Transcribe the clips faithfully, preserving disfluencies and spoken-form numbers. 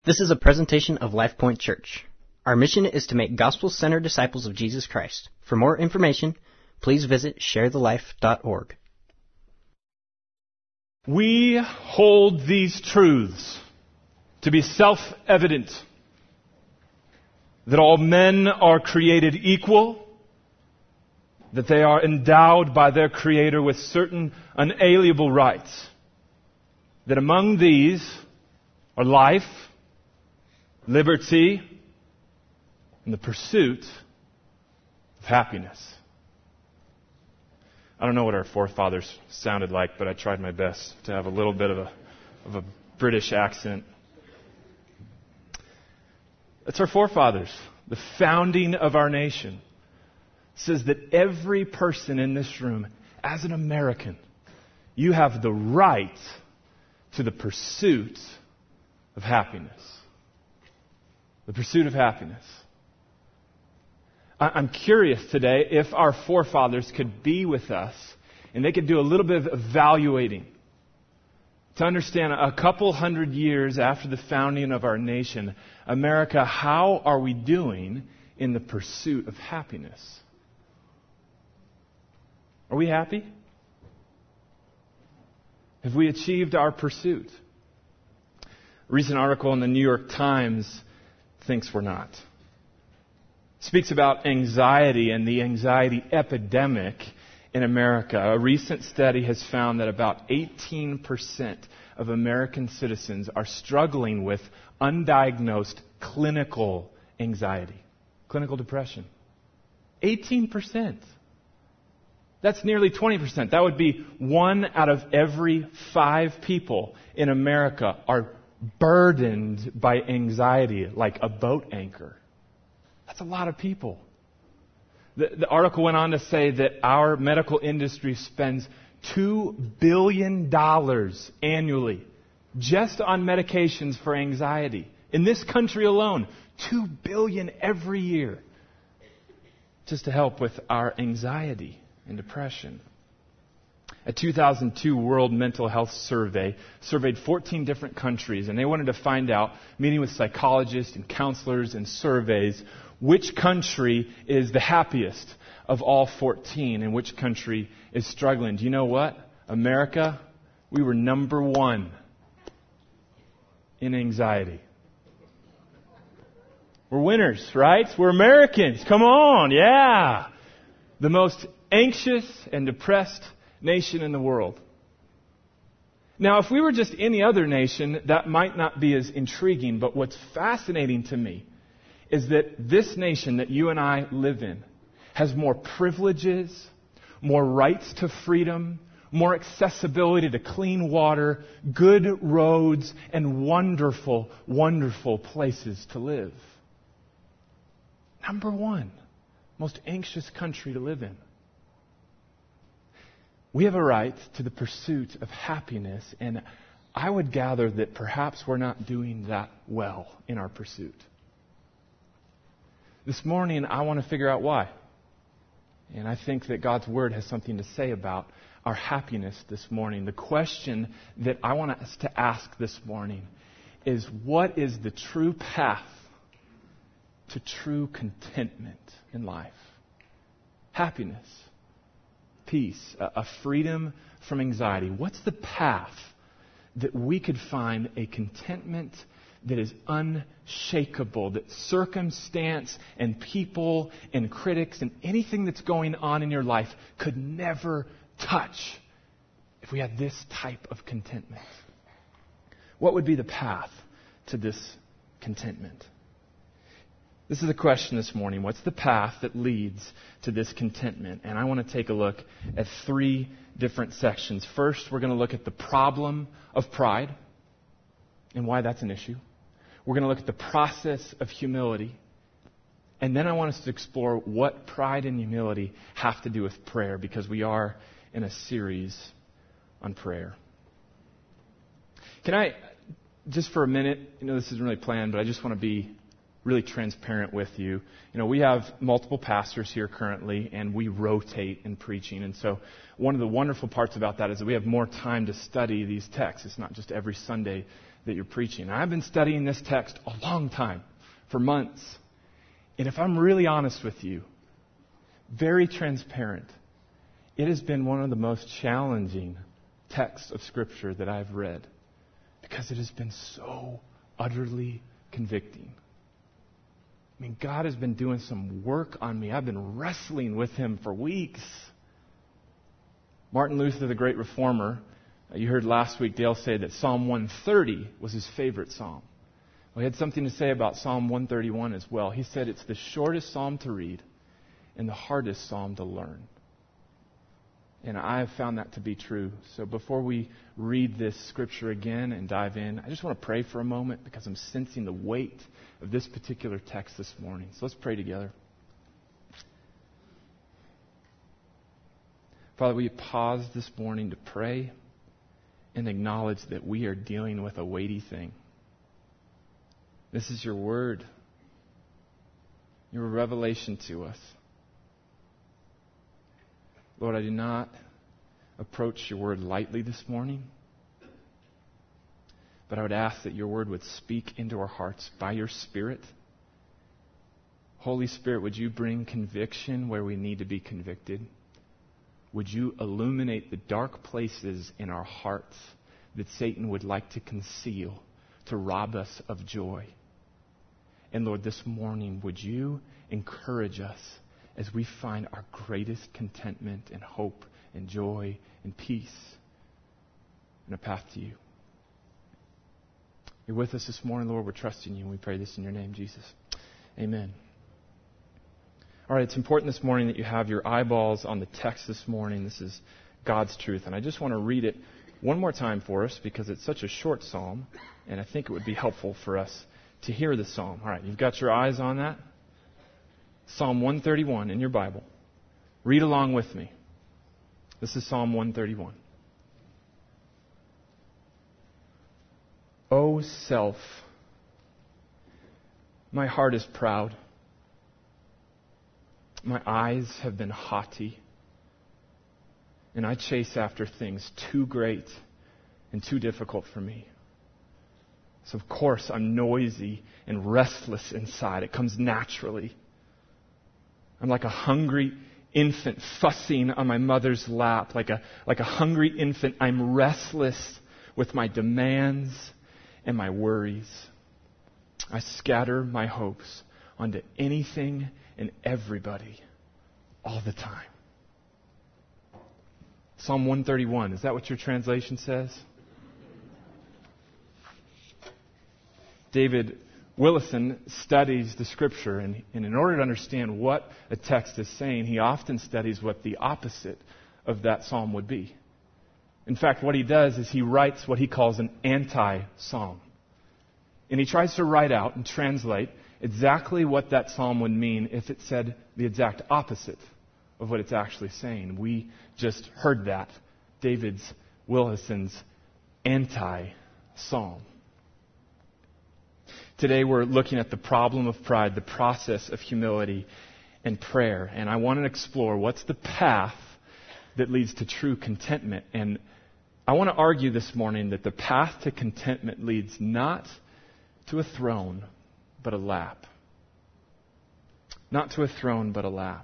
This is a presentation of LifePoint Church. Our mission is to make gospel-centered disciples of Jesus Christ. For more information, please visit share the life dot org. We hold these truths to be self-evident, that all men are created equal, that they are endowed by their Creator with certain unalienable rights, that among these are life, liberty, and the pursuit of happiness. I don't know what our forefathers sounded like, but I tried my best to have a little bit of a, of a British accent. That's our forefathers. The founding of our nation says that every person in this room, as an American, you have the right to the pursuit of happiness. The pursuit of happiness. I'm curious today if our forefathers could be with us and they could do a little bit of evaluating to understand a couple hundred years after the founding of our nation, America, how are we doing in the pursuit of happiness? Are we happy? Have we achieved our pursuit? A recent article in the New York Times thinks we're not. Speaks about anxiety and the anxiety epidemic in America. A recent study has found that about eighteen percent of American citizens are struggling with undiagnosed clinical anxiety, clinical depression. eighteen percent. That's nearly twenty percent. That would be one out of every five people in America are burdened by anxiety like a boat anchor. That's a lot of people. The, the article went on to say that our medical industry spends two billion dollars annually just on medications for anxiety. In this country alone, two billion dollars every year just to help with our anxiety and depression. A two thousand two World Mental Health Survey surveyed fourteen different countries, and they wanted to find out, meeting with psychologists and counselors and surveys, which country is the happiest of all fourteen and which country is struggling. Do you know what? America, we were number one in anxiety. We're winners, right? We're Americans. Come on, yeah. The most anxious and depressed nation in the world. Now, if we were just any other nation, that might not be as intriguing, but what's fascinating to me is that this nation that you and I live in has more privileges, more rights to freedom, more accessibility to clean water, good roads, and wonderful, wonderful places to live. Number one, most anxious country to live in. We have a right to the pursuit of happiness, and I would gather that perhaps we're not doing that well in our pursuit. This morning, I want to figure out why. And I think that God's Word has something to say about our happiness this morning. The question that I want us to ask this morning is, what is the true path to true contentment in life? Happiness. Peace, a freedom from anxiety. What's the path that we could find a contentment that is unshakable, that circumstance and people and critics and anything that's going on in your life could never touch if we had this type of contentment? What would be the path to this contentment? This is the question this morning. What's the path that leads to this contentment? And I want to take a look at three different sections. First, we're going to look at the problem of pride and why that's an issue. We're going to look at the process of humility. And then I want us to explore what pride and humility have to do with prayer, because we are in a series on prayer. Can I, just for a minute, you know, this isn't really planned, but I just want to be really transparent with you. You know, we have multiple pastors here currently, and we rotate in preaching. And so one of the wonderful parts about that is that we have more time to study these texts. It's not just every Sunday that you're preaching. I've been studying this text a long time, for months. And if I'm really honest with you, very transparent, it has been one of the most challenging texts of Scripture that I've read because it has been so utterly convicting. I mean, God has been doing some work on me. I've been wrestling with Him for weeks. Martin Luther, the great reformer, you heard last week Dale say that Psalm one thirty was his favorite psalm. Well, he had something to say about Psalm one thirty-one as well. He said it's the shortest psalm to read and the hardest psalm to learn. And I have found that to be true. So before we read this scripture again and dive in, I just want to pray for a moment because I'm sensing the weight of this particular text this morning. So let's pray together. Father, will you pause this morning to pray and acknowledge that we are dealing with a weighty thing. This is your word, your revelation to us. Lord, I do not approach your word lightly this morning, but I would ask that your word would speak into our hearts by your Spirit. Holy Spirit, would you bring conviction where we need to be convicted? Would you illuminate the dark places in our hearts that Satan would like to conceal, to rob us of joy? And Lord, this morning, would you encourage us as we find our greatest contentment and hope and joy and peace and a path to you. You're with us this morning, Lord. We're trusting you, and we pray this in your name, Jesus. Amen. All right, it's important this morning that you have your eyeballs on the text this morning. This is God's truth, and I just want to read it one more time for us because it's such a short psalm, and I think it would be helpful for us to hear the psalm. All right, you've got your eyes on that? Psalm one thirty-one in your Bible. Read along with me. This is Psalm one thirty-one. O self, my heart is proud. My eyes have been haughty, and I chase after things too great and too difficult for me. So of course I'm noisy and restless inside. It comes naturally. I'm like a hungry infant fussing on my mother's lap. Like a, like a hungry infant, I'm restless with my demands and my worries. I scatter my hopes onto anything and everybody all the time. Psalm one thirty-one, is that what your translation says? David Willison studies the Scripture, and, and in order to understand what a text is saying, he often studies what the opposite of that psalm would be. In fact, what he does is he writes what he calls an anti-psalm. And he tries to write out and translate exactly what that psalm would mean if it said the exact opposite of what it's actually saying. We just heard that. David Willison's anti-psalm. Today we're looking at the problem of pride, the process of humility and prayer. And I want to explore what's the path that leads to true contentment. And I want to argue this morning that the path to contentment leads not to a throne, but a lap. Not to a throne, but a lap.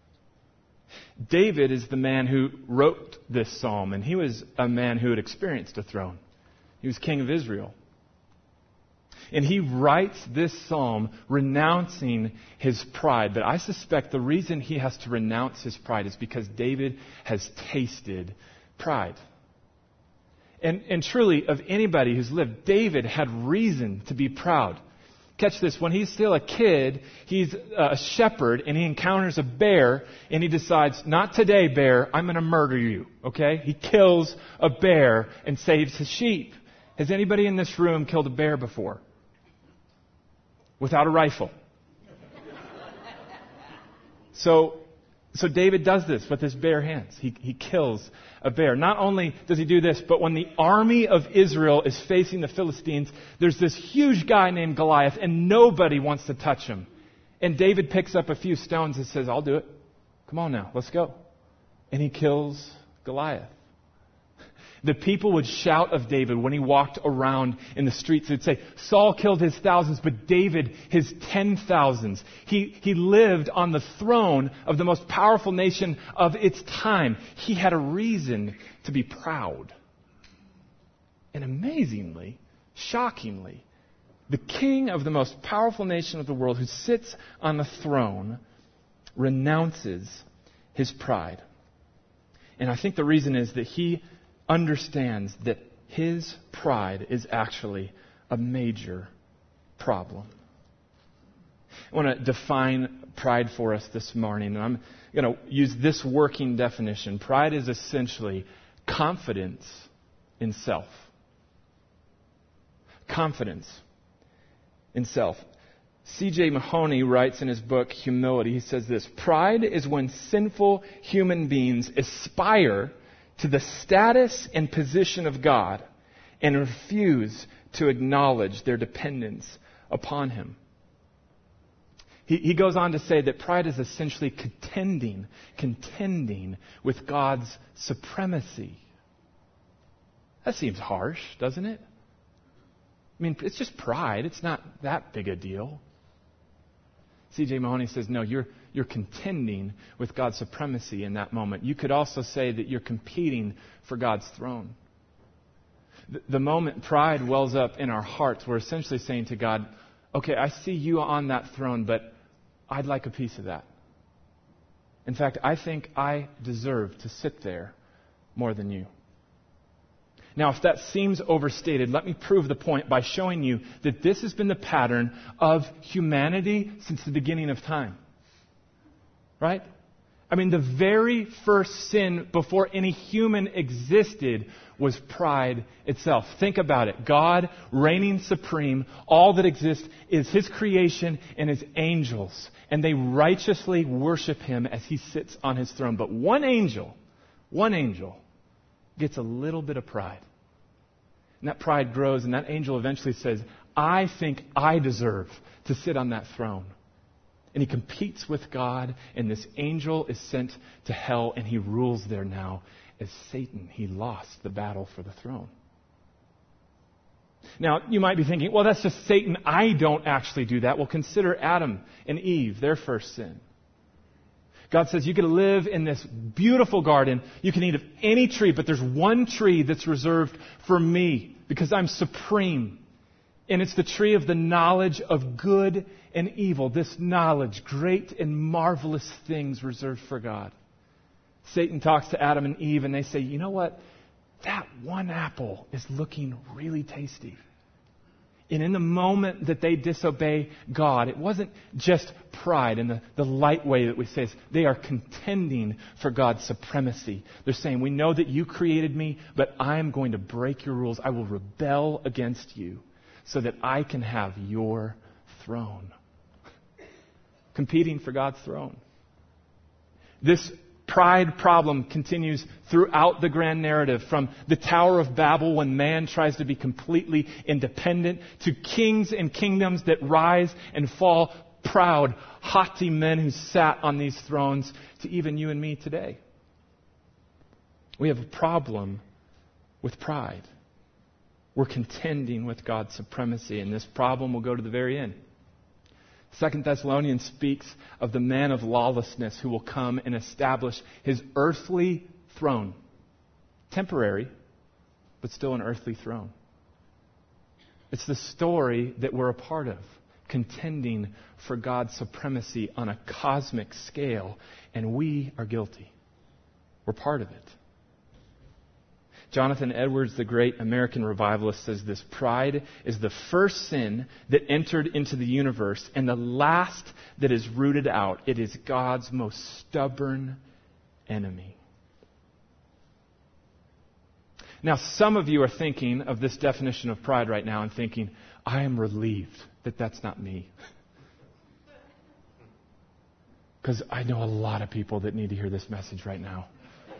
David is the man who wrote this psalm, and he was a man who had experienced a throne. He was king of Israel. And he writes this psalm renouncing his pride. But I suspect the reason he has to renounce his pride is because David has tasted pride. And, and truly, of anybody who's lived, David had reason to be proud. Catch this. When he's still a kid, he's a shepherd and he encounters a bear and he decides, not today, bear, I'm going to murder you. Okay? He kills a bear and saves his sheep. Has anybody in this room killed a bear before? Without a rifle. So, so David does this with his bare hands. He, he kills a bear. Not only does he do this, but when the army of Israel is facing the Philistines, there's this huge guy named Goliath, and nobody wants to touch him. And David picks up a few stones and says, I'll do it. Come on now, let's go. And he kills Goliath. The people would shout of David when he walked around in the streets. They'd say, Saul killed his thousands, but David his ten thousands. He, he lived on the throne of the most powerful nation of its time. He had a reason to be proud. And amazingly, shockingly, the king of the most powerful nation of the world who sits on the throne renounces his pride. And I think the reason is that he understands that his pride is actually a major problem. I want to define pride for us this morning, and I'm going to use this working definition. Pride is essentially confidence in self. Confidence in self. C J Mahoney writes in his book, Humility, he says this: pride is when sinful human beings aspire to the status and position of God and refuse to acknowledge their dependence upon Him. He, he goes on to say that pride is essentially contending, contending with God's supremacy. That seems harsh, doesn't it? I mean, it's just pride. It's not that big a deal. C J Mahoney says, no, you're you're contending with God's supremacy in that moment. You could also say that you're competing for God's throne. The, the moment pride wells up in our hearts, we're essentially saying to God, okay, I see you on that throne, but I'd like a piece of that. In fact, I think I deserve to sit there more than you. Now, if that seems overstated, let me prove the point by showing you that this has been the pattern of humanity since the beginning of time. Right? I mean, the very first sin before any human existed was pride itself. Think about it. God reigning supreme. All that exists is His creation and His angels. And they righteously worship Him as He sits on His throne. But one angel, one angel gets a little bit of pride. And that pride grows, and that angel eventually says, I think I deserve to sit on that throne. And he competes with God, and this angel is sent to hell, and he rules there now as Satan. He lost the battle for the throne. Now, you might be thinking, well, that's just Satan. I don't actually do that. Well, consider Adam and Eve, their first sin. God says, you can live in this beautiful garden. You can eat of any tree, but there's one tree that's reserved for me because I'm supreme. And it's the tree of the knowledge of good and evil. This knowledge, great and marvelous things reserved for God. Satan talks to Adam and Eve and they say, you know what? That one apple is looking really tasty. And in the moment that they disobey God, it wasn't just pride in the, the light way that we say. They are contending for God's supremacy. They're saying, we know that you created me, but I am going to break your rules. I will rebel against you so that I can have your throne. Competing for God's throne. This pride problem continues throughout the grand narrative, from the Tower of Babel when man tries to be completely independent, to kings and kingdoms that rise and fall, proud, haughty men who sat on these thrones, to even you and me today. We have a problem with pride. We're contending with God's supremacy, and this problem will go to the very end. Second Thessalonians speaks of the man of lawlessness who will come and establish his earthly throne. Temporary, but still an earthly throne. It's the story that we're a part of, contending for God's supremacy on a cosmic scale, and we are guilty. We're part of it. Jonathan Edwards, the great American revivalist, says this: pride is the first sin that entered into the universe and the last that is rooted out. It is God's most stubborn enemy. Now, some of you are thinking of this definition of pride right now and thinking, I am relieved that that's not me. Because I know a lot of people that need to hear this message right now.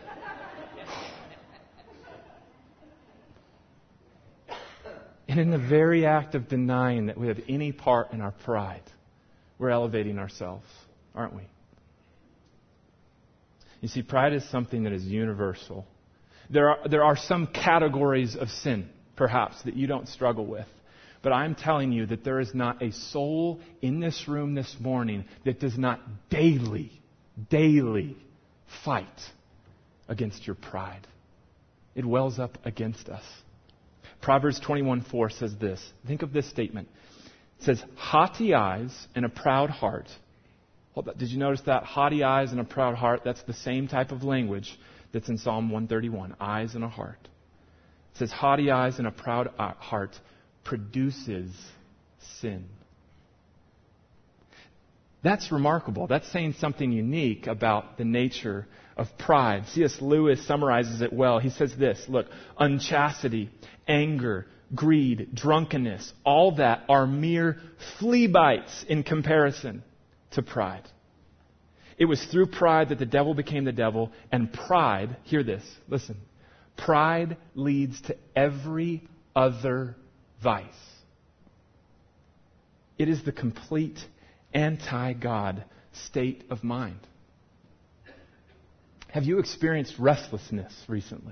And in the very act of denying that we have any part in our pride, we're elevating ourselves, aren't we? You see, pride is something that is universal. There are, there are some categories of sin, perhaps, that you don't struggle with. But I'm telling you that there is not a soul in this room this morning that does not daily, daily fight against your pride. It wells up against us. Proverbs twenty-one four says this. Think of this statement. It says, haughty eyes and a proud heart. Hold on. Did you notice that? Haughty eyes and a proud heart. That's the same type of language that's in Psalm one thirty-one. Eyes and a heart. It says, haughty eyes and a proud heart produces sin. That's remarkable. That's saying something unique about the nature of pride. C S Lewis summarizes it well. He says this, look, unchastity, anger, greed, drunkenness, all that are mere flea bites in comparison to pride. It was through pride that the devil became the devil, and pride, hear this, listen, pride leads to every other vice. It is the complete anti-God state of mind. Have you experienced restlessness recently?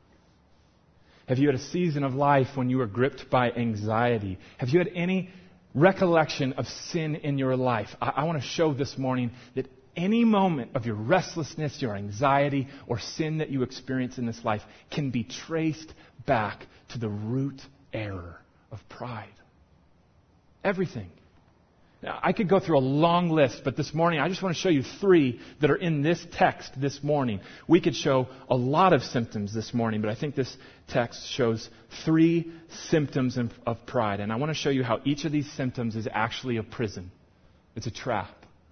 Have you had a season of life when you were gripped by anxiety? Have you had any recollection of sin in your life? I, I want to show this morning that any moment of your restlessness, your anxiety, or sin that you experience in this life can be traced back to the root error of pride. Everything. Now, I could go through a long list, but this morning I just want to show you three that are in this text this morning. We could show a lot of symptoms this morning, but I think this text shows three symptoms of pride. And I want to show you how each of these symptoms is actually a prison. It's a trap.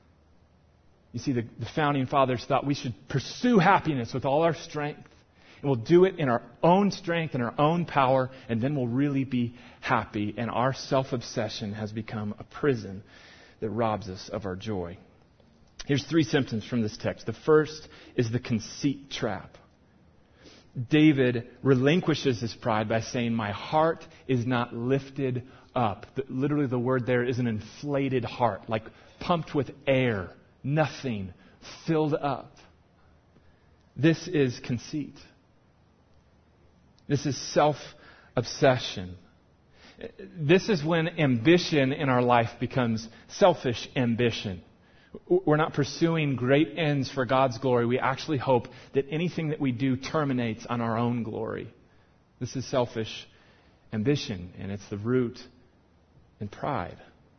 You see, the, the founding fathers thought we should pursue happiness with all our strength. And we'll do it in our own strength and our own power, and then we'll really be happy. And our self-obsession has become a prison that robs us of our joy. Here's three symptoms from this text. The first is the conceit trap. David relinquishes his pride by saying, my heart is not lifted up. The, literally the word there is an inflated heart, like pumped with air, nothing, filled up. This is conceit. This is self-obsession. This is when ambition in our life becomes selfish ambition. We're not pursuing great ends for God's glory. We actually hope that anything that we do terminates on our own glory. This is selfish ambition, and it's the root in pride.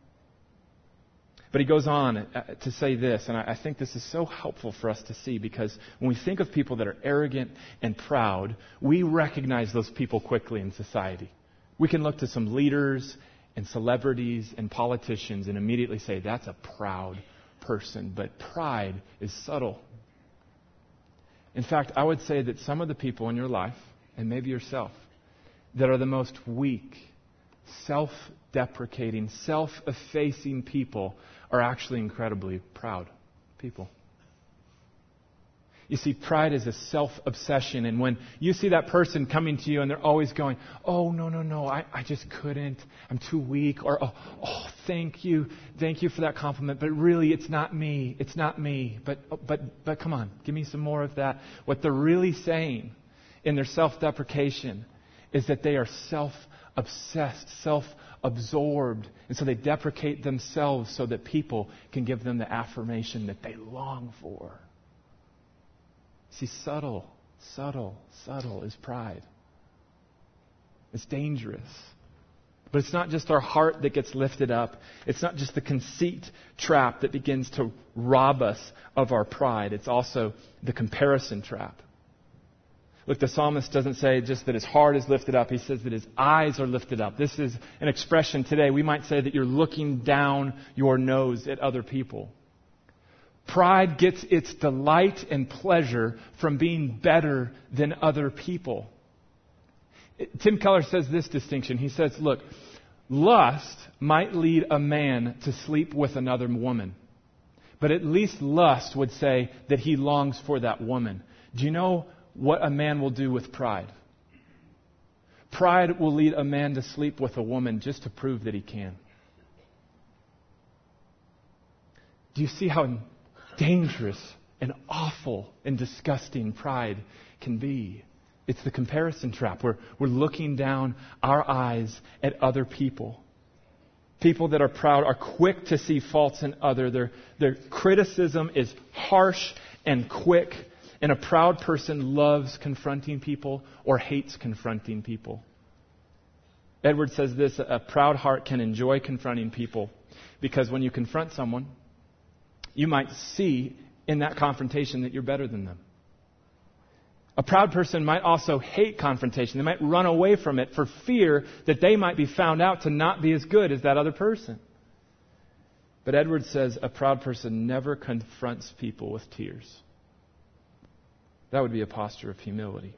But he goes on to say this, and I think this is so helpful for us to see, because when we think of people that are arrogant and proud, we recognize those people quickly in society. We can look to some leaders and celebrities and politicians and immediately say, that's a proud person. But pride is subtle. In fact, I would say that some of the people in your life, and maybe yourself, that are the most weak, self-deprecating, self-effacing people are actually incredibly proud people. You see, pride is a self-obsession, and when you see that person coming to you and they're always going, oh, no, no, no, I, I just couldn't, I'm too weak, or oh, oh, thank you, thank you for that compliment, but really it's not me, it's not me, but, but, but come on, give me some more of that. What they're really saying in their self-deprecation is that they are self-obsessed, self-absorbed, and so they deprecate themselves so that people can give them the affirmation that they long for. See, subtle, subtle, subtle is pride. It's dangerous. But it's not just our heart that gets lifted up. It's not just the conceit trap that begins to rob us of our pride. It's also the comparison trap. Look, the psalmist doesn't say just that his heart is lifted up. He says that his eyes are lifted up. This is an expression today. We might say that you're looking down your nose at other people. Pride gets its delight and pleasure from being better than other people. Tim Keller says this distinction. He says, look, lust might lead a man to sleep with another woman. But at least lust would say that he longs for that woman. Do you know what a man will do with pride? Pride will lead a man to sleep with a woman just to prove that he can. Do you see how dangerous and awful and disgusting pride can be? It's the comparison trap. We're, we're looking down our eyes at other people. People that are proud are quick to see faults in other. Their, their criticism is harsh and quick. And a proud person loves confronting people or hates confronting people. Edward says this, a proud heart can enjoy confronting people because when you confront someone, you might see in that confrontation that you're better than them. A proud person might also hate confrontation. They might run away from it for fear that they might be found out to not be as good as that other person. But Edward says a proud person never confronts people with tears. That would be a posture of humility.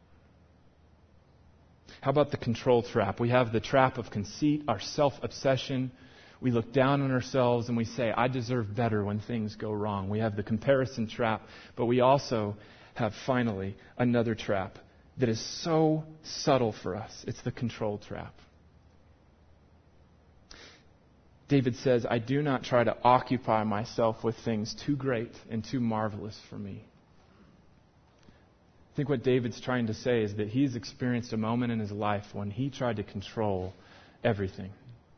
How about the control trap? We have the trap of conceit, our self-obsession. We look down on ourselves and we say, I deserve better when things go wrong. We have the comparison trap, but we also have finally another trap that is so subtle for us. It's the control trap. David says, I do not try to occupy myself with things too great and too marvelous for me. I think what David's trying to say is that he's experienced a moment in his life when he tried to control everything.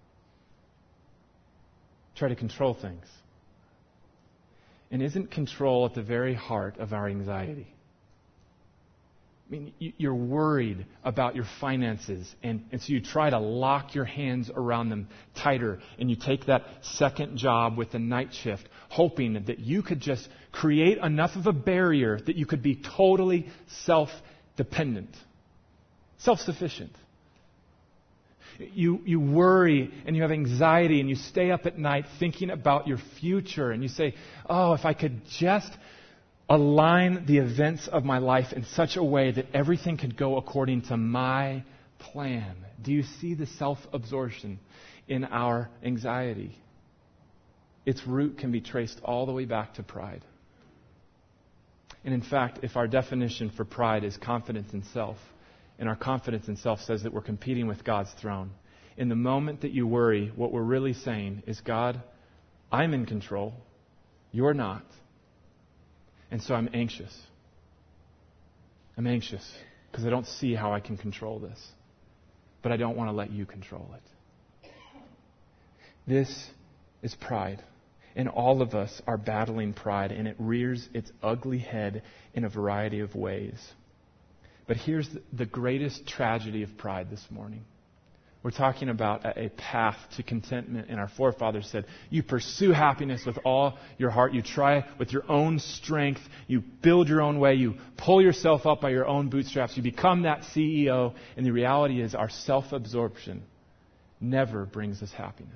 Try to control things. And isn't control at the very heart of our anxiety? I mean, you're worried about your finances, and, and so you try to lock your hands around them tighter, and you take that second job with the night shift, hoping that you could just create enough of a barrier that you could be totally self-dependent, self-sufficient. You, you worry and you have anxiety and you stay up at night thinking about your future, and you say, oh, if I could just align the events of my life in such a way that everything could go according to my plan. Do you see the self-absorption in our anxiety? Its root can be traced all the way back to pride. And in fact, if our definition for pride is confidence in self, and our confidence in self says that we're competing with God's throne, in the moment that you worry, what we're really saying is, God, I'm in control. You're not. And so I'm anxious. I'm anxious because I don't see how I can control this. But I don't want to let you control it. This is pride. And all of us are battling pride, and it rears its ugly head in a variety of ways. But here's the greatest tragedy of pride this morning. We're talking about a path to contentment, and our forefathers said, you pursue happiness with all your heart. You try with your own strength. You build your own way. You pull yourself up by your own bootstraps. You become that C E O. And the reality is our self-absorption never brings us happiness.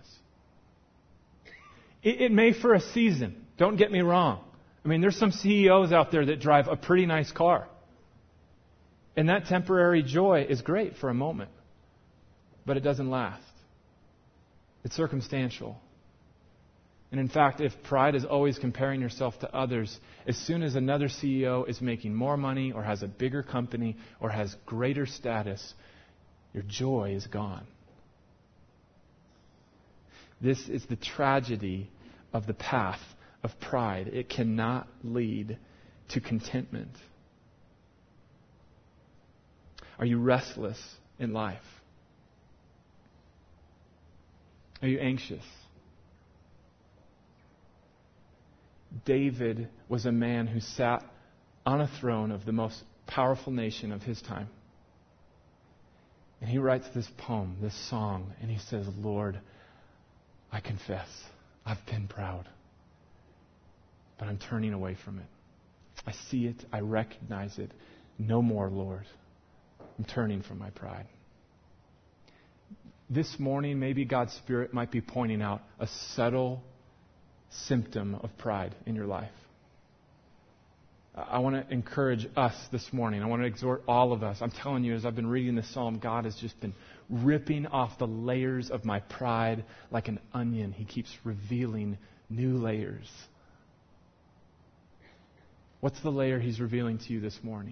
It, it may for a season. Don't get me wrong. I mean, there's some C E Os out there that drive a pretty nice car. And that temporary joy is great for a moment. But it doesn't last. It's circumstantial. And in fact, if pride is always comparing yourself to others, as soon as another C E O is making more money or has a bigger company or has greater status, your joy is gone. This is the tragedy of the path of pride. It cannot lead to contentment. Are you restless in life? Are you anxious? David was a man who sat on a throne of the most powerful nation of his time. And he writes this poem, this song, and he says, Lord, I confess, I've been proud, but I'm turning away from it. I see it, I recognize it. No more, Lord. I'm turning from my pride. This morning, maybe God's Spirit might be pointing out a subtle symptom of pride in your life. I want to encourage us this morning. I want to exhort all of us. I'm telling you, as I've been reading this psalm, God has just been ripping off the layers of my pride like an onion. He keeps revealing new layers. What's the layer He's revealing to you this morning?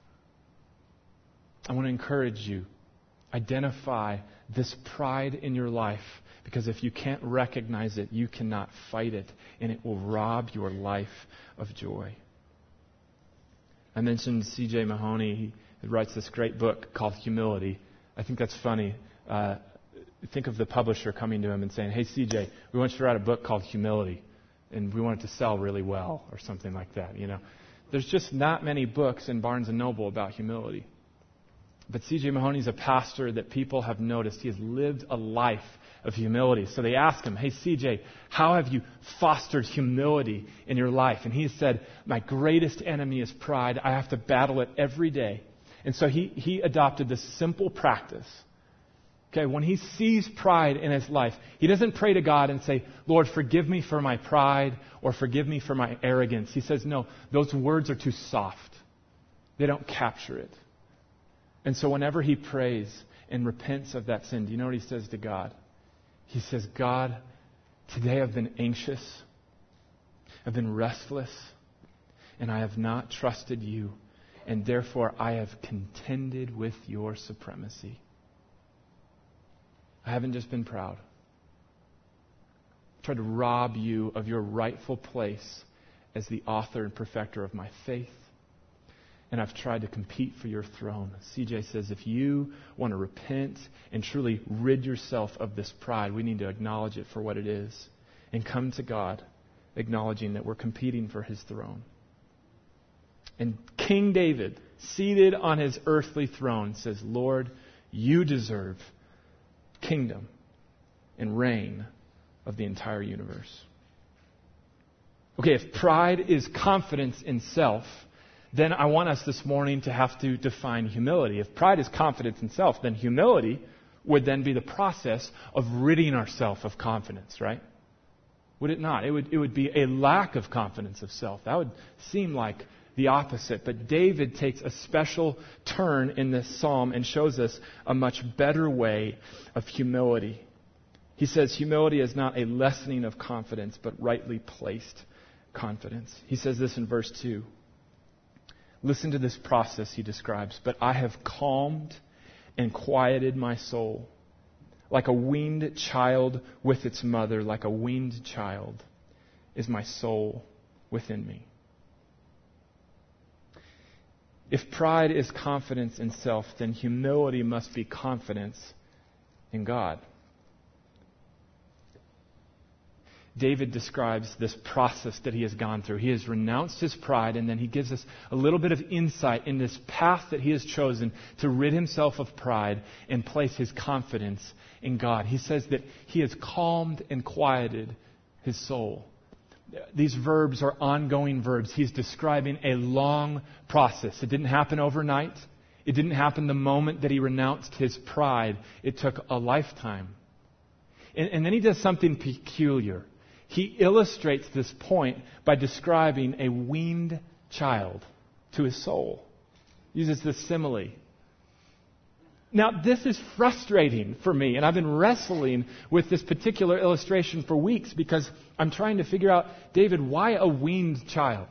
I want to encourage you. Identify this pride in your life, because if you can't recognize it, you cannot fight it, and it will rob your life of joy. I mentioned C J Mahoney. He who writes this great book called Humility. I think that's funny. Uh, think of the publisher coming to him and saying, hey, C J, we want you to write a book called Humility, and we want it to sell really well, or something like that. You know, there's just not many books in Barnes and Noble about humility. But C J Mahoney's a pastor that people have noticed. He has lived a life of humility. So they ask him, hey, C J, how have you fostered humility in your life? And he said, my greatest enemy is pride. I have to battle it every day. And so he, he adopted this simple practice. Okay, when he sees pride in his life, he doesn't pray to God and say, Lord, forgive me for my pride or forgive me for my arrogance. He says, no, those words are too soft. They don't capture it. And so whenever he prays and repents of that sin, do you know what he says to God? He says, God, today I've been anxious, I've been restless, and I have not trusted you, and therefore I have contended with your supremacy. I haven't just been proud. I've tried to rob you of your rightful place as the author and perfecter of my faith. And I've tried to compete for your throne. C J says, if you want to repent and truly rid yourself of this pride, we need to acknowledge it for what it is and come to God, acknowledging that we're competing for his throne. And King David, seated on his earthly throne, says, Lord, you deserve kingdom and reign of the entire universe. Okay, if pride is confidence in self, then I want us this morning to have to define humility. If pride is confidence in self, then humility would then be the process of ridding ourselves of confidence, right? Would it not? It would, it would be a lack of confidence of self. That would seem like the opposite. But David takes a special turn in this psalm and shows us a much better way of humility. He says humility is not a lessening of confidence, but rightly placed confidence. He says this in verse two. Listen to this process he describes. But I have calmed and quieted my soul. Like a weaned child with its mother, like a weaned child is my soul within me. If pride is confidence in self, then humility must be confidence in God. David describes this process that he has gone through. He has renounced his pride, and then he gives us a little bit of insight in this path that he has chosen to rid himself of pride and place his confidence in God. He says that he has calmed and quieted his soul. These verbs are ongoing verbs. He's describing a long process. It didn't happen overnight. It didn't happen the moment that he renounced his pride. It took a lifetime. And, and then he does something peculiar. He illustrates this point by describing a weaned child to his soul. He uses this simile. Now, this is frustrating for me, and I've been wrestling with this particular illustration for weeks because I'm trying to figure out, David, why a weaned child?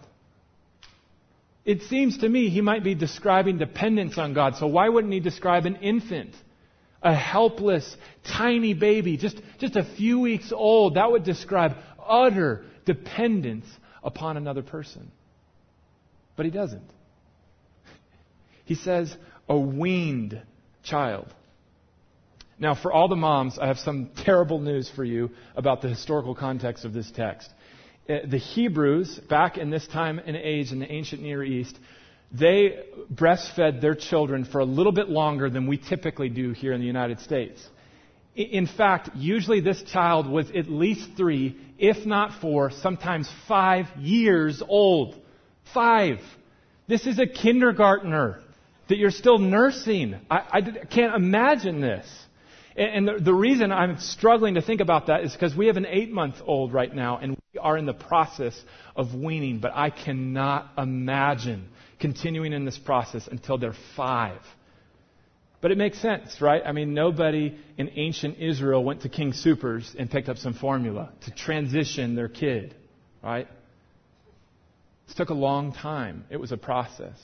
It seems to me he might be describing dependence on God, so why wouldn't he describe an infant? A helpless, tiny baby, just, just a few weeks old. That would describe utter dependence upon another person. But he doesn't. He says, a weaned child. Now, for all the moms, I have some terrible news for you about the historical context of this text. The Hebrews, back in this time and age in the ancient Near East, they breastfed their children for a little bit longer than we typically do here in the United States. In fact, usually this child was at least three, if not four, sometimes five years old. Five. This is a kindergartner that you're still nursing. I, I can't imagine this. And the, the reason I'm struggling to think about that is because we have an eight-month-old right now, and we are in the process of weaning. But I cannot imagine continuing in this process until they're five. But it makes sense, right? I mean, nobody in ancient Israel went to King Soopers and picked up some formula to transition their kid, right? It took a long time. It was a process.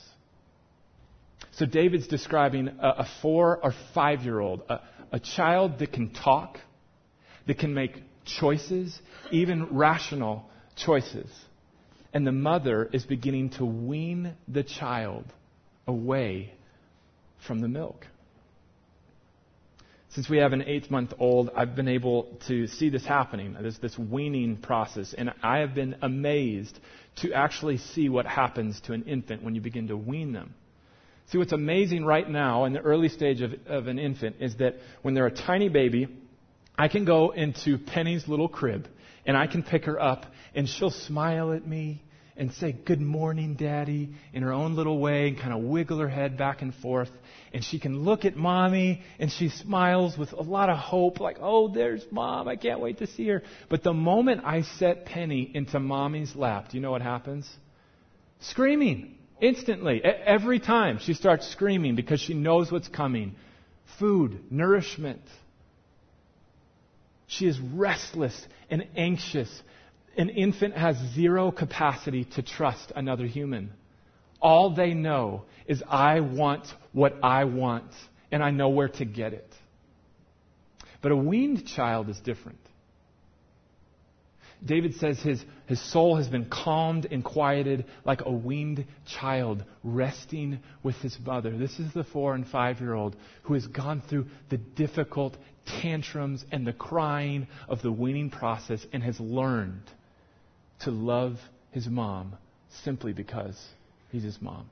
So David's describing a, a four or five-year-old, a, a child that can talk, that can make choices, even rational choices. And the mother is beginning to wean the child away from the milk. Since we have an eight-month-old, I've been able to see this happening. There's this weaning process, and I have been amazed to actually see what happens to an infant when you begin to wean them. See, what's amazing right now in the early stage of, of an infant is that when they're a tiny baby, I can go into Penny's little crib, and I can pick her up, and she'll smile at me and say, "Good morning, Daddy," in her own little way, and kind of wiggle her head back and forth. And she can look at Mommy, and she smiles with a lot of hope, like, "Oh, there's Mom. I can't wait to see her." But the moment I set Penny into Mommy's lap, do you know what happens? Screaming. Instantly. Every time she starts screaming because she knows what's coming. Food, nourishment. She is restless and anxious. An infant has zero capacity to trust another human. All they know is, I want what I want, and I know where to get it. But a weaned child is different. David says his, his soul has been calmed and quieted like a weaned child resting with his mother. This is the four and five-year-old who has gone through the difficult tantrums and the crying of the weaning process and has learned to love his mom simply because he's his mom.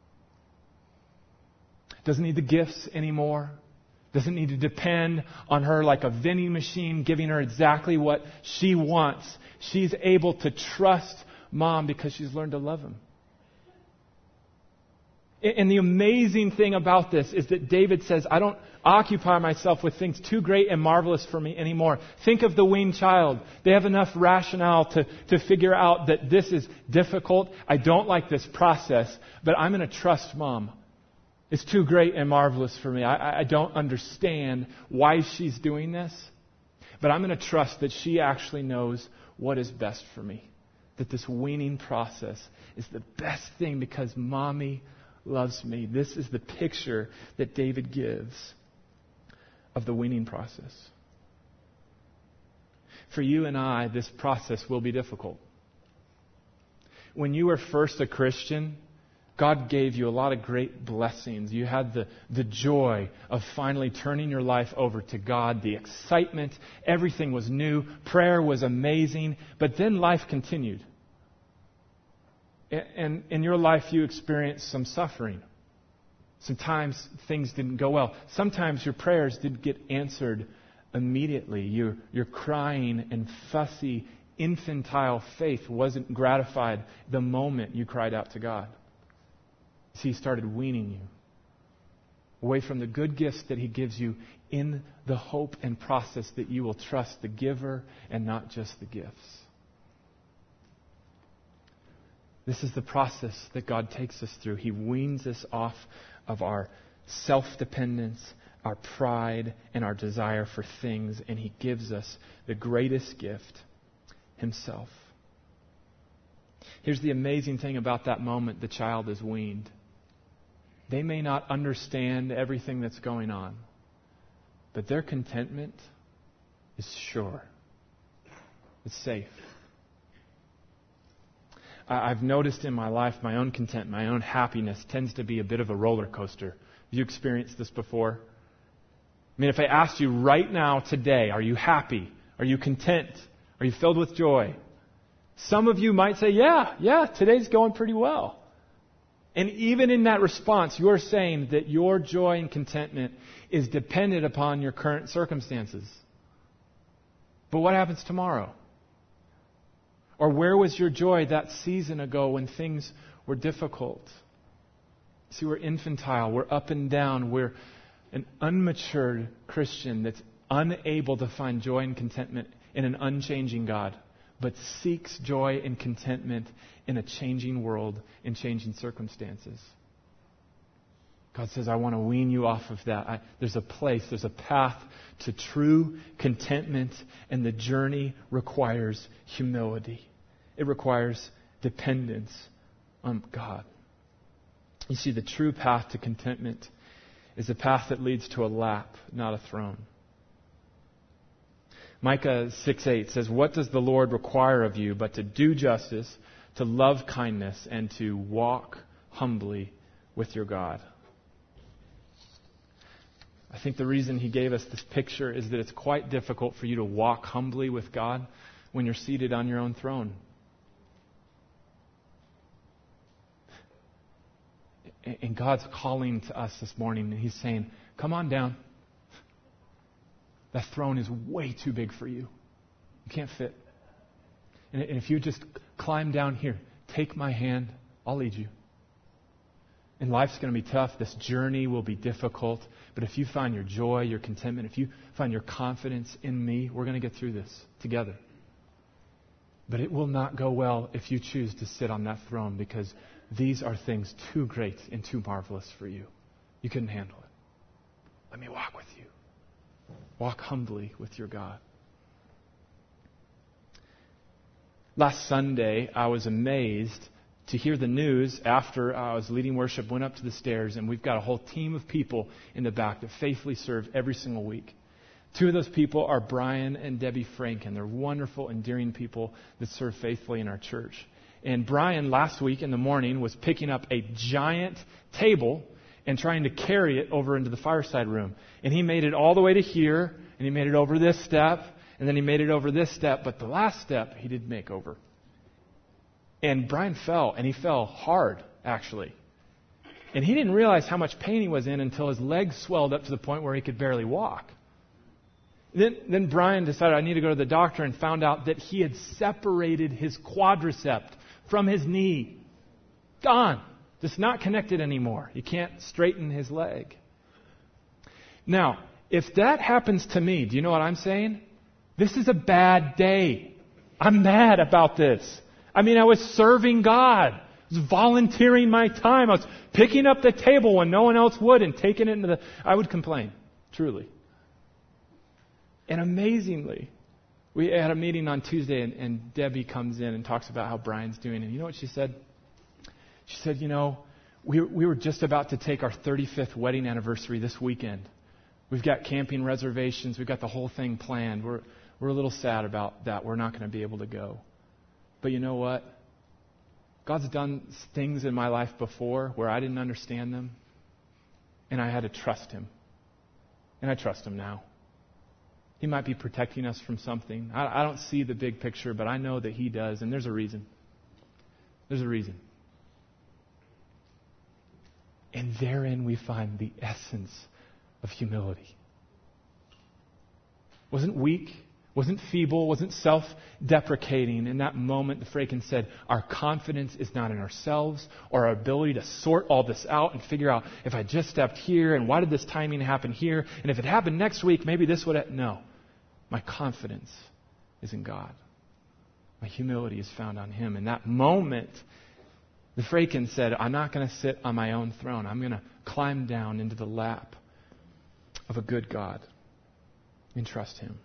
Doesn't need the gifts anymore. Doesn't need to depend on her like a vending machine giving her exactly what she wants. She's able to trust Mom because she's learned to love him. And the amazing thing about this is that David says, I don't occupy myself with things too great and marvelous for me anymore. Think of the weaned child. They have enough rationale to, to figure out that this is difficult. I don't like this process, but I'm going to trust Mom. It's too great and marvelous for me. I, I don't understand why she's doing this, but I'm going to trust that she actually knows what is best for me. That this weaning process is the best thing because Mommy loves me. This is the picture that David gives of the weaning process. For you and I, this process will be difficult. When you were first a Christian, God gave you a lot of great blessings. You had the, the joy of finally turning your life over to God, the excitement, everything was new, prayer was amazing, but then life continued. And in your life you experienced some suffering. Sometimes things didn't go well. Sometimes your prayers didn't get answered immediately. Your, your crying and fussy, infantile faith wasn't gratified the moment you cried out to God. See, He started weaning you away from the good gifts that He gives you in the hope and process that you will trust the giver and not just the gifts. This is the process that God takes us through. He weans us off of our self-dependence, our pride, and our desire for things, and He gives us the greatest gift, Himself. Here's the amazing thing about that moment the child is weaned. They may not understand everything that's going on, but their contentment is sure. It's safe. I've noticed in my life my own content, my own happiness tends to be a bit of a roller coaster. Have you experienced this before? I mean, if I asked you right now, today, are you happy? Are you content? Are you filled with joy? Some of you might say, yeah, yeah, today's going pretty well. And even in that response, you're saying that your joy and contentment is dependent upon your current circumstances. But what happens tomorrow? Or where was your joy that season ago when things were difficult? See, we're infantile, we're up and down, we're an unmatured Christian that's unable to find joy and contentment in an unchanging God, but seeks joy and contentment in a changing world, in changing circumstances. God says, I want to wean you off of that. I, there's a place, there's a path to true contentment, and the journey requires humility. It requires dependence on God. You see, the true path to contentment is a path that leads to a lap, not a throne. Micah six eight says, what does the Lord require of you but to do justice, to love kindness, and to walk humbly with your God? I think the reason he gave us this picture is that it's quite difficult for you to walk humbly with God when you're seated on your own throne. And God's calling to us this morning, and He's saying, come on down. That throne is way too big for you. You can't fit. And if you just climb down here, take my hand, I'll lead you. And life's going to be tough. This journey will be difficult. But if you find your joy, your contentment, if you find your confidence in me, we're going to get through this together. But it will not go well if you choose to sit on that throne, because these are things too great and too marvelous for you. You couldn't handle it. Let me walk with you. Walk humbly with your God. Last Sunday, I was amazed to hear the news after I was leading worship, went up to the stairs, and we've got a whole team of people in the back that faithfully serve every single week. Two of those people are Brian and Debbie Franken. They're wonderful, endearing people that serve faithfully in our church. And Brian, last week in the morning, was picking up a giant table and trying to carry it over into the fireside room. And he made it all the way to here, and he made it over this step, and then he made it over this step. But the last step, he didn't make over. And Brian fell, and he fell hard, actually. And he didn't realize how much pain he was in until his legs swelled up to the point where he could barely walk. Then, then Brian decided, I need to go to the doctor, and found out that he had separated his quadricep from his knee. Gone. Just not connected anymore. He can't straighten his leg. Now, if that happens to me, do you know what I'm saying? This is a bad day. I'm mad about this. I mean, I was serving God. I was volunteering my time. I was picking up the table when no one else would and taking it into the... I would complain, truly. And amazingly, we had a meeting on Tuesday, and, and Debbie comes in and talks about how Brian's doing. And you know what she said? She said, you know, we, we were just about to take our thirty-fifth wedding anniversary this weekend. We've got camping reservations. We've got the whole thing planned. We're, we're a little sad about that. We're not going to be able to go. But you know what? God's done things in my life before where I didn't understand them, and I had to trust Him. And I trust Him now. He might be protecting us from something. I, I don't see the big picture, but I know that He does, and there's a reason. There's a reason. And therein we find the essence of humility. Wasn't weak, wasn't feeble, wasn't self-deprecating. In that moment, the Franken said, our confidence is not in ourselves or our ability to sort all this out and figure out if I just stepped here and why did this timing happen here, and if it happened next week, maybe this would have... No. My confidence is in God. My humility is found on Him. In that moment, the Franken said, I'm not going to sit on my own throne. I'm going to climb down into the lap of a good God and trust Him.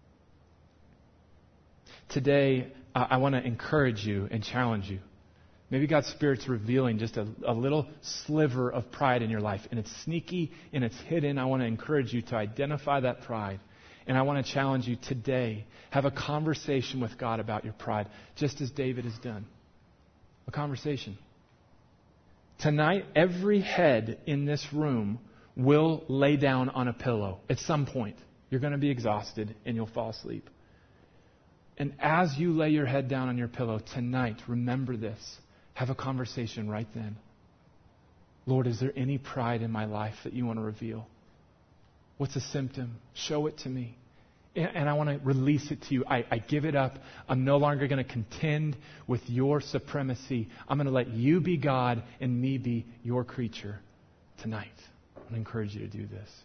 Today, uh, I want to encourage you and challenge you. Maybe God's Spirit's revealing just a, a little sliver of pride in your life, and it's sneaky and it's hidden. I want to encourage you to identify that pride. And I want to challenge you today, have a conversation with God about your pride, just as David has done. A conversation. Tonight, every head in this room will lay down on a pillow at some point. You're going to be exhausted and you'll fall asleep. And as you lay your head down on your pillow tonight, remember this. Have a conversation right then. Lord, is there any pride in my life that you want to reveal? What's a symptom? Show it to me. And I want to release it to you. I, I give it up. I'm no longer going to contend with your supremacy. I'm going to let you be God and me be your creature tonight. I want to encourage you to do this.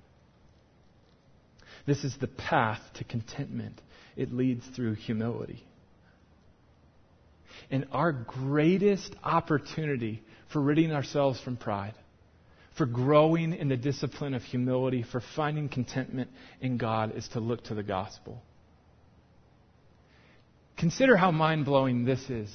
This is the path to contentment. It leads through humility. And our greatest opportunity for ridding ourselves from pride, for growing in the discipline of humility, for finding contentment in God, is to look to the gospel. Consider how mind-blowing this is.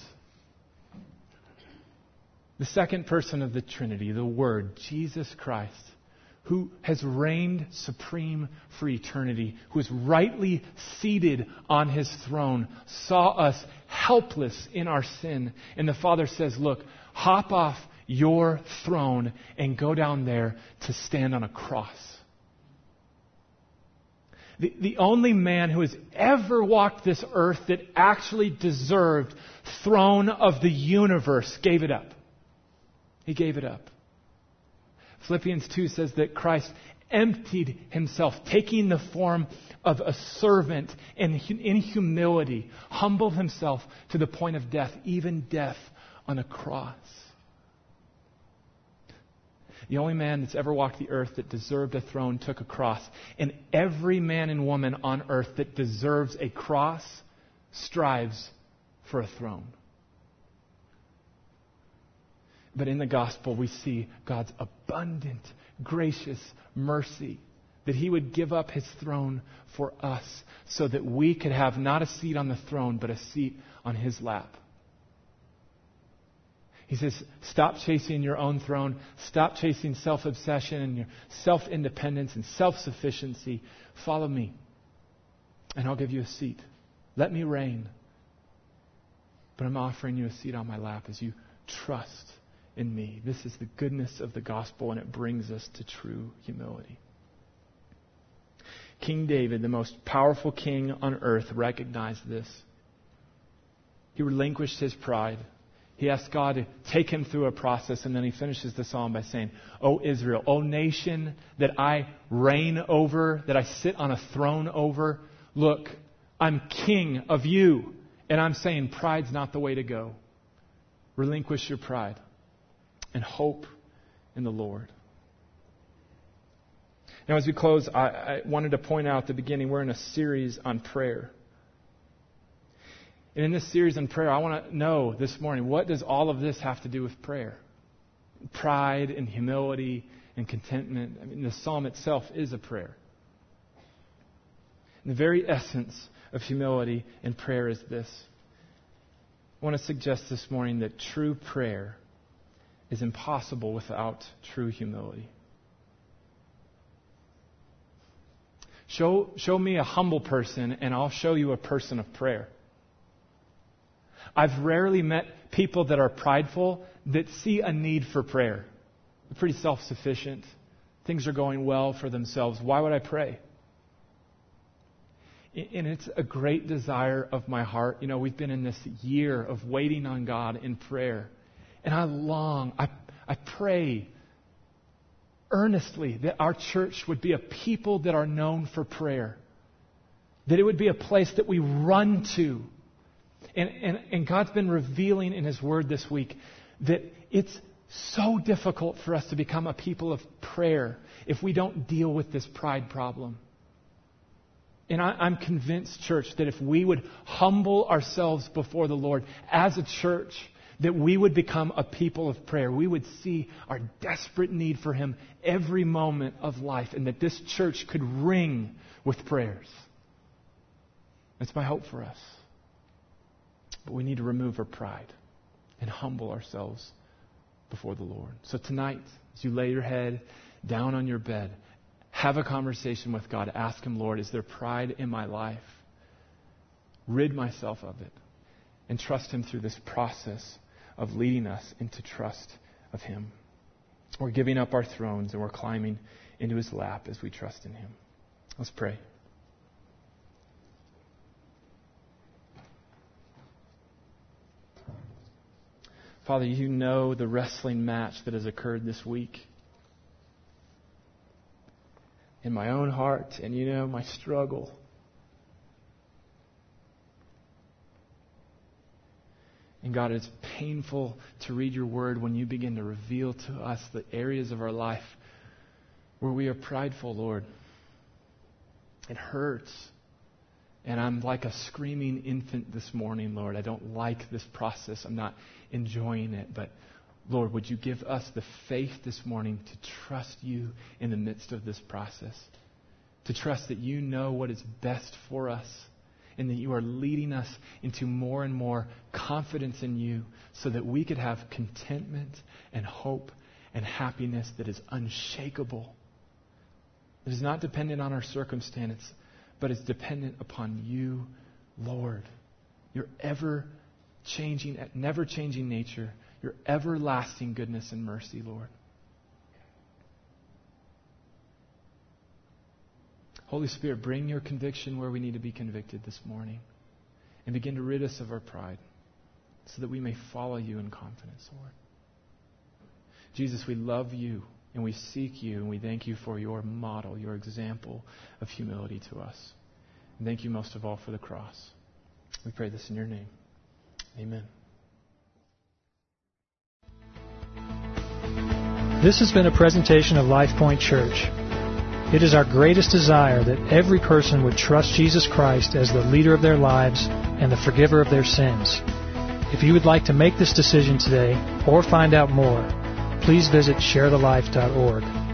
The second person of the Trinity, the Word, Jesus Christ, who has reigned supreme for eternity, who is rightly seated on His throne, saw us helpless in our sin. And the Father says, look, hop off your throne and go down there to stand on a cross The, the only man who has ever walked this earth that actually deserved throne of the universe gave it up. He gave it up. Philippians two says that Christ emptied himself, taking the form of a servant and in humility, humbled himself to the point of death, even death on a cross. The only man that's ever walked the earth that deserved a throne took a cross. And every man and woman on earth that deserves a cross strives for a throne. But in the gospel, we see God's abundant, gracious mercy, that he would give up his throne for us so that we could have not a seat on the throne, but a seat on his lap. He says, stop chasing your own throne. Stop chasing self-obsession and your self-independence and self-sufficiency. Follow me, and I'll give you a seat. Let me reign. But I'm offering you a seat on my lap as you trust in me. This is the goodness of the gospel, and it brings us to true humility. King David, the most powerful king on earth, recognized this. He relinquished his pride. He asked God to take him through a process, and then he finishes the psalm by saying, O Israel, O nation that I reign over, that I sit on a throne over, look, I'm king of you. And I'm saying pride's not the way to go. Relinquish your pride and hope in the Lord. Now, as we close, I, I wanted to point out at the beginning, we're in a series on prayer. And in this series on prayer, I want to know this morning, what does all of this have to do with prayer? Pride and humility and contentment. I mean, the psalm itself is a prayer. And the very essence of humility and prayer is this. I want to suggest this morning that true prayer is impossible without true humility. Show, show me a humble person, and I'll show you a person of prayer. I've rarely met people that are prideful that see a need for prayer. They're pretty self-sufficient. Things are going well for themselves. Why would I pray? And it's a great desire of my heart. You know, we've been in this year of waiting on God in prayer. And I long, I, I pray earnestly that our church would be a people that are known for prayer. That it would be a place that we run to. And, and, and God's been revealing in His Word this week that it's so difficult for us to become a people of prayer if we don't deal with this pride problem. And I, I'm convinced, church, that if we would humble ourselves before the Lord as a church, that we would become a people of prayer. We would see our desperate need for Him every moment of life, and that this church could ring with prayers. That's my hope for us. But we need to remove our pride and humble ourselves before the Lord. So tonight, as you lay your head down on your bed, have a conversation with God. Ask Him, Lord, is there pride in my life? Rid myself of it. And trust Him through this process of leading us into trust of Him. We're giving up our thrones and we're climbing into His lap as we trust in Him. Let's pray. Father, you know the wrestling match that has occurred this week. In my own heart, and you know my struggle. And God, it's painful to read your word when you begin to reveal to us the areas of our life where we are prideful, Lord. It hurts. And I'm like a screaming infant this morning, Lord. I don't like this process. I'm not enjoying it. But Lord, would you give us the faith this morning to trust you in the midst of this process? To trust that you know what is best for us and that you are leading us into more and more confidence in you so that we could have contentment and hope and happiness that is unshakable. It is not dependent on our circumstance, but is dependent upon you, Lord. Your ever-changing, never-changing nature, your everlasting goodness and mercy, Lord. Holy Spirit, bring your conviction where we need to be convicted this morning. And begin to rid us of our pride so that we may follow you in confidence, Lord. Jesus, we love you and we seek you and we thank you for your model, your example of humility to us. And thank you most of all for the cross. We pray this in your name. Amen. This has been a presentation of LifePoint Church. It is our greatest desire that every person would trust Jesus Christ as the leader of their lives and the forgiver of their sins. If you would like to make this decision today or find out more, please visit share the life dot org.